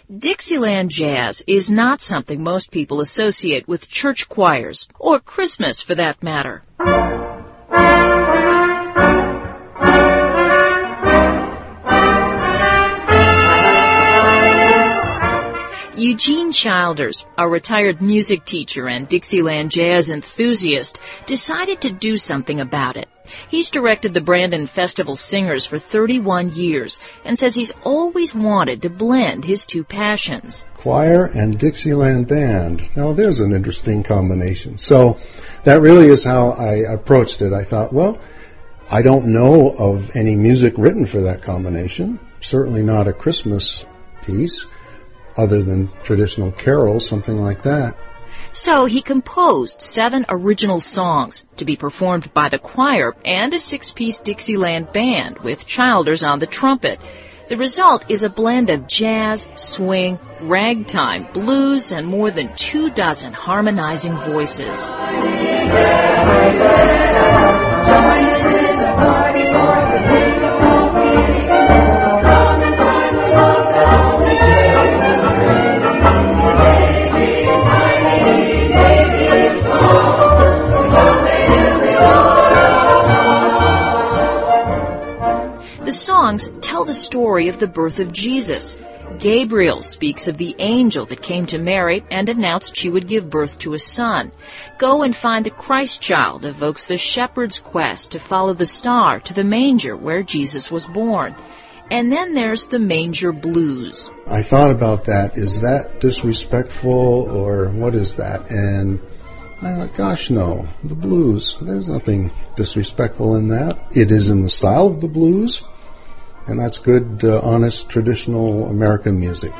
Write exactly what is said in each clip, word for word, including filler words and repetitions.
Dixieland jazz is not something most people associate with church choirs, or Christmas for that matter. Eugene Childers, a retired music teacher and Dixieland jazz enthusiast, decided to do something about it. He's directed the Brandon Festival Singers for thirty-one years and says he's always wanted to blend his two passions. Choir and Dixieland band. Now, there's an interesting combination. So that really is how I approached it. I thought, well, I don't know of any music written for that combination, certainly not a Christmas piece, other than traditional carols, something like that. So he composed seven original songs to be performed by the choir and a six-piece Dixieland band with Childers on the trumpet. The result is a blend of jazz, swing, ragtime, blues, and more than two dozen harmonizing voices. The songs tell the story of the birth of Jesus. Gabriel speaks of the angel that came to Mary and announced she would give birth to a son. Go and Find the Christ Child evokes the shepherd's quest to follow the star to the manger where Jesus was born. And then there's the Manger Blues. I thought about that. Is that disrespectful, or what is that? And I thought, gosh, no. The blues, there's nothing disrespectful in that. It is in the style of the blues, and that's good, uh, honest, traditional American music.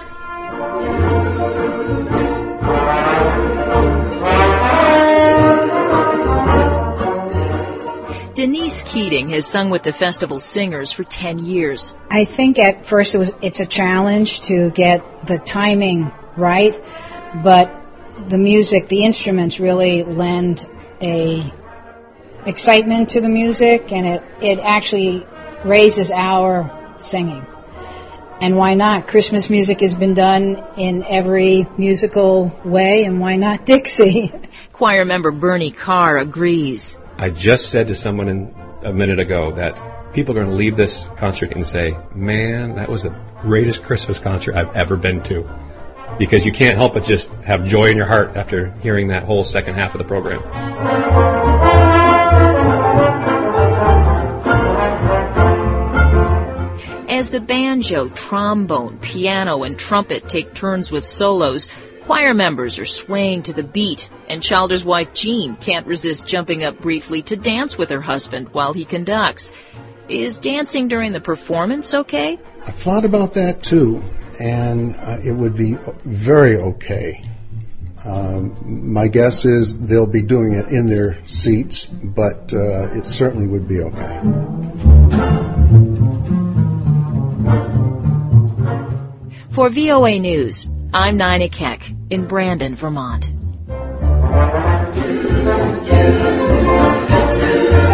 Denise Keating has sung with the Festival Singers for ten years. I think at first it was it's a challenge to get the timing right, but the music, the instruments really lend a excitement to the music, and it, it actually raises our singing. And why not? Christmas music has been done in every musical way, and why not Dixie? Choir member Bernie Carr agrees. I just said to someone in, a minute ago that people are going to leave this concert and say, man, that was the greatest Christmas concert I've ever been to. Because you can't help but just have joy in your heart after hearing that whole second half of the program. As the banjo, trombone, piano, and trumpet take turns with solos, choir members are swaying to the beat, and Childers' wife Jean can't resist jumping up briefly to dance with her husband while he conducts. Is dancing during the performance okay? I thought about that too, and uh, it would be very okay. Um, my guess is they'll be doing it in their seats, but uh, it certainly would be okay. For V O A News, I'm Nina Keck in Brandon, Vermont.